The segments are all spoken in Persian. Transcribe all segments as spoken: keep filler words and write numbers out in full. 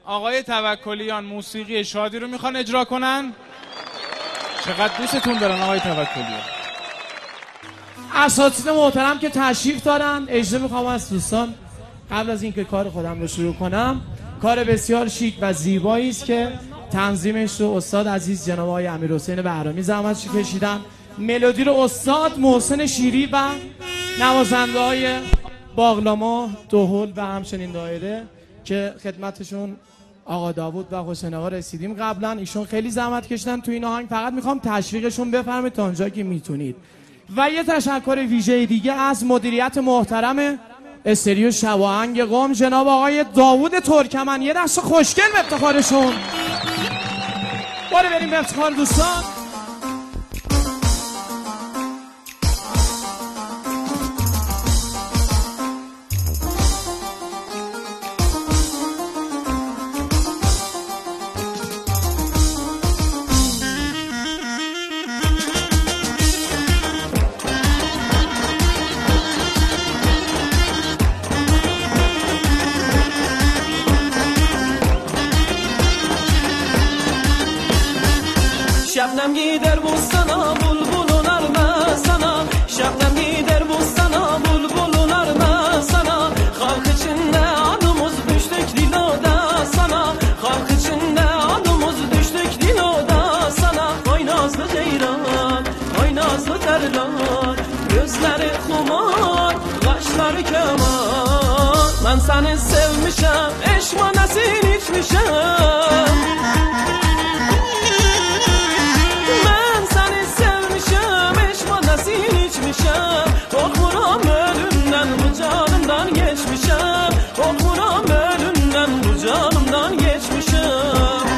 آقای توکلیان موسیقی شادی رو میخوان اجرا کنن. چقدر دوستتون دارن آقای توکلیان. اساتید محترم که تشریف دارن، اجازه میخوام از دوستان قبل از اینکه کار خودم رو شروع کنم، کار بسیار شیک و زیبایی است که تنظیمش رو استاد عزیز جناب آقای امیرحسین بهرامی زحمتش کشیدن. ملودی رو استاد محسن شیری و نوازنده های باغلاما، دهل و همچنین دایره که خدمتشون آقا داوود و حسین آقا رسیدیم قبلا. ایشون خیلی زحمت کشیدن تو این آهنگ. فقط میخوام تشویقشون بفرمایید تا اونجا که میتونید. و یه تشکر ویژه دیگه از مدیریت محترم استریو شواهنگ قم جناب آقای داوود ترکمن. یه دست خوشگل به افتخارشون. باره بریم به افتخار دوستان. شبنم gider bustana bulbulun arma sana Şebnem gider bustana bulbulun arma sana Halk içinde adımız düştük diloda sana Halk içinde adımız düştük diloda sana Oy nazlı ceyran, oy nazlı terlan Gözleri kumar, kaşları keman Ben seni sevmişem, eşmanesin içmişem Korkmuram ölümden bu canımdan geçmişim Korkmuram ölümden bu canımdan geçmişim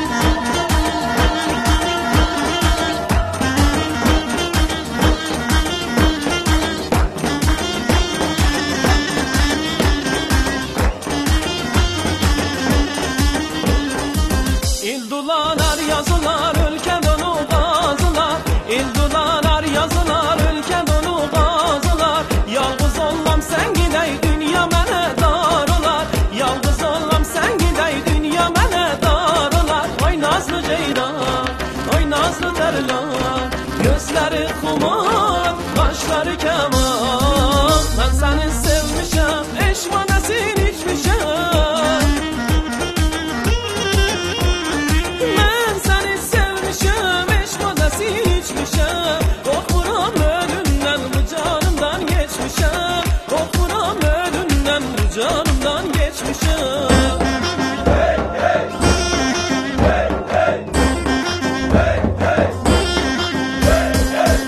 İl dolanar yazılar ülke dolu gazılar İl dolanar yazılar ülke dolu gazılar Yalnız olmam sen gidey dünya mene dar olar Yalnız olmam sen gidey dünya mene dar olar Oy nazlı ceyran, oy nazlı terlan Gözleri kumar, kaşları keman Ben seni sevmişim, eşmanesin içmişim Korkmuram ölümden bu canımdan geçmişim Korkmuram ölümden bu canımdan geçmişim Hey hey Hey hey Hey hey Hey hey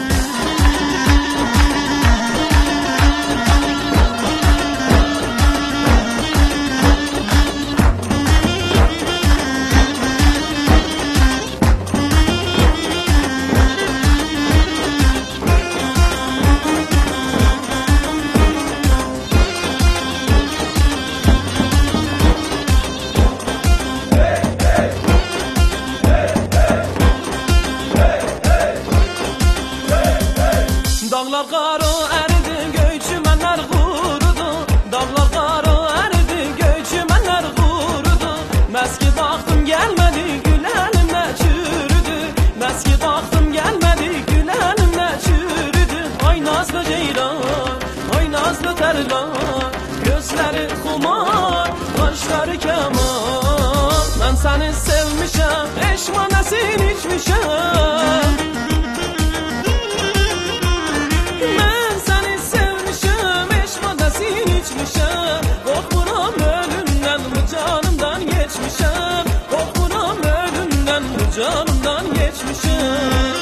Dağlar qarı əridi, göyçümenler qurudu Dağlar qarı əridi, göyçümenler qurudu Məski baxdım gəlmədi, gül əlimlə çürüdü Məski baxdım gəlmədi, gül əlimlə çürüdü Ay nazlı ceyran, ay nazlı tərlan Gözləri xumar, qaşları keman Mən səni sevmişəm, eşmanesin içmişəm Korkmuram ölümden bu canımdan geçmişim Korkmuram ölümden bu canımdan geçmişim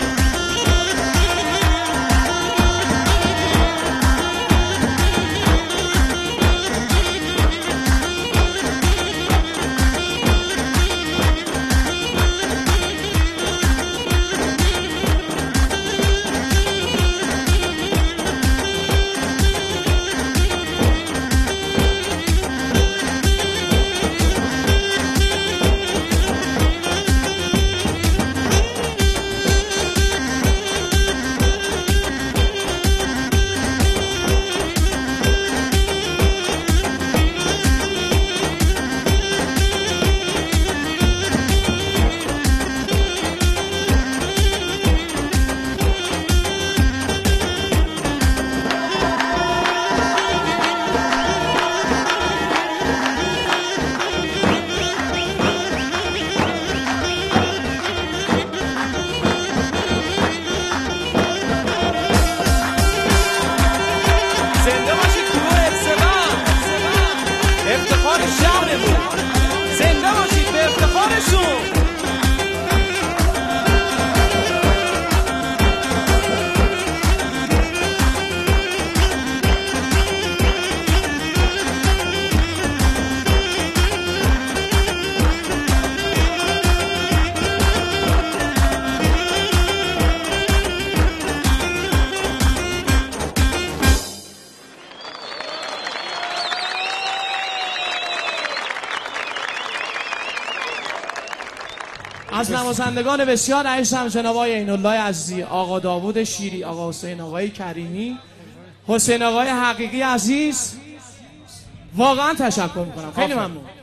از نوازندگان بسیار عزیزم جناب آقای عین الله عزیزی، آقا داوود شیری، آقا حسین آقای کریمی، حسین آقای حقیقی عزیز، واقعا تشکر میکنم. خیلی ممنون.